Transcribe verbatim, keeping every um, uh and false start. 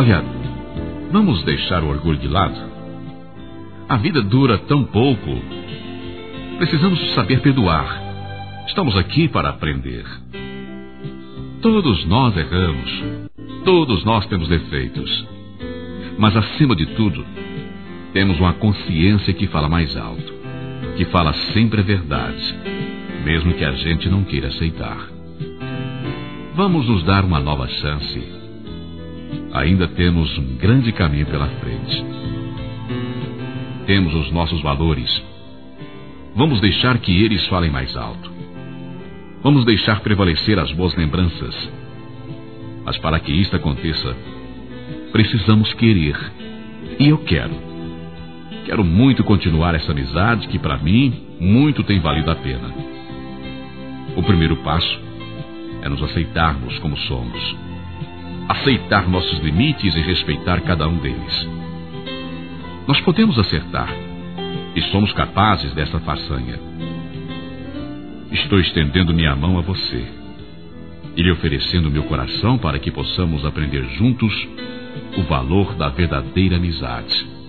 Olha, vamos deixar o orgulho de lado? A vida dura tão pouco. Precisamos saber perdoar. Estamos aqui para aprender. Todos nós erramos. Todos nós temos defeitos. Mas, acima de tudo, temos uma consciência que fala mais alto, que fala sempre a verdade, mesmo que a gente não queira aceitar. Vamos nos dar uma nova chance. Ainda temos um grande caminho pela frente. Temos os nossos valores. Vamos deixar que eles falem mais alto. Vamos deixar prevalecer as boas lembranças. Mas para que isto aconteça, precisamos querer. E eu quero. Quero muito continuar essa amizade que, para mim, muito tem valido a pena. O primeiro passo é nos aceitarmos como somos. Aceitar nossos limites e respeitar cada um deles. Nós podemos acertar. E somos capazes dessa façanha. Estou estendendo minha mão a você e lhe oferecendo meu coração para que possamos aprender juntos o valor da verdadeira amizade.